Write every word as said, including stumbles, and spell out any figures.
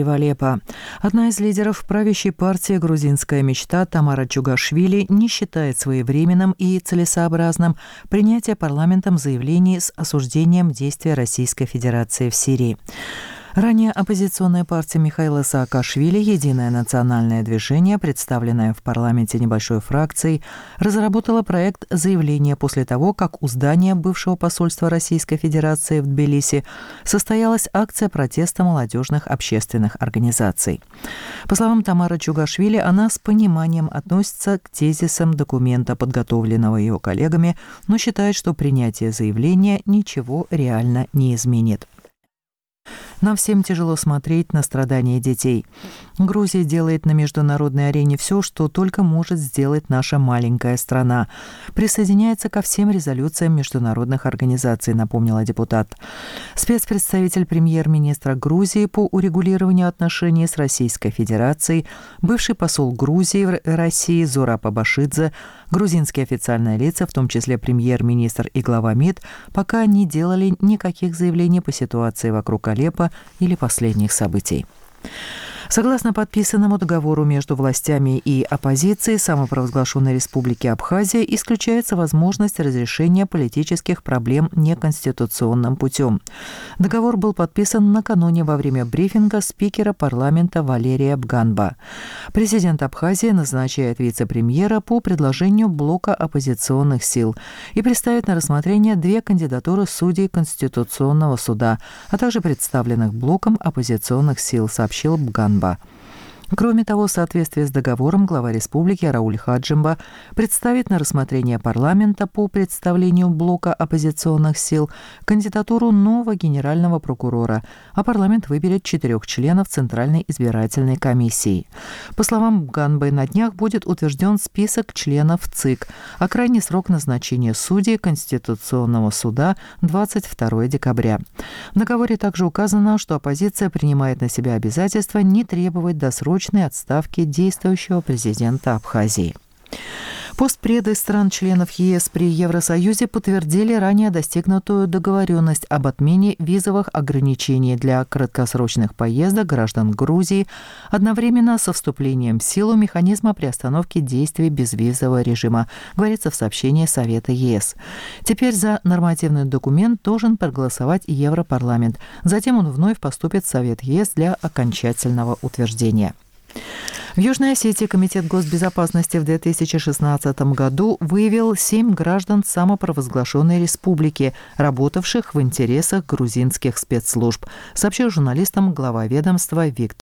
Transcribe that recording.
в Алеппо. Одна из лидеров правящей партии «Грузинская мечта» Тамара Чугашвили не считает своевременным и целесообразным принятие парламентом заявлений с осуждением действий Российской Федерации в Сирии. Ранее оппозиционная партия Михаила Саакашвили «Единое национальное движение», представленное в парламенте небольшой фракцией, разработала проект заявления после того, как у здания бывшего посольства Российской Федерации в Тбилиси состоялась акция протеста молодежных общественных организаций. По словам Тамары Чугашвили, она с пониманием относится к тезисам документа, подготовленного ее коллегами, но считает, что принятие заявления ничего реально не изменит. Нам всем тяжело смотреть на страдания детей. Грузия делает на международной арене все, что только может сделать наша маленькая страна. Присоединяется ко всем резолюциям международных организаций, напомнила депутат. Спецпредставитель премьер-министра Грузии по урегулированию отношений с Российской Федерацией, бывший посол Грузии в России Зураб Абашидзе, грузинские официальные лица, в том числе премьер-министр и глава МИД, пока не делали никаких заявлений по ситуации вокруг Алеппо или последних событий. Согласно подписанному договору между властями и оппозицией самопровозглашенной Республики Абхазия исключается возможность разрешения политических проблем неконституционным путем. Договор был подписан накануне во время брифинга спикера парламента Валерия Бганба. Президент Абхазии назначает вице-премьера по предложению блока оппозиционных сил и представит на рассмотрение две кандидатуры судей Конституционного суда, а также представленных блоком оппозиционных сил, сообщил Бганба. Кроме того, в соответствии с договором глава республики Рауль Хаджимба представит на рассмотрение парламента по представлению блока оппозиционных сил кандидатуру нового генерального прокурора, а парламент выберет четырех членов Центральной избирательной комиссии. По словам Бганбы, на днях будет утвержден список членов ЦИК, а крайний срок назначения судей Конституционного суда – двадцать второго декабря. В договоре также указано, что оппозиция принимает на себя обязательство не требовать досрочной отставки действующего президента Абхазии. Постпреды стран-членов ЕС при Евросоюзе подтвердили ранее достигнутую договоренность об отмене визовых ограничений для краткосрочных поездок граждан Грузии одновременно со вступлением в силу механизма приостановки действий безвизового режима, говорится в сообщении Совета ЕС. Теперь за нормативный документ должен проголосовать Европарламент. Затем он вновь поступит в Совет ЕС для окончательного утверждения. В Южной Осетии Комитет госбезопасности в две тысячи шестнадцатом году выявил семь граждан самопровозглашенной республики, работавших в интересах грузинских спецслужб, сообщил журналистам глава ведомства Виктор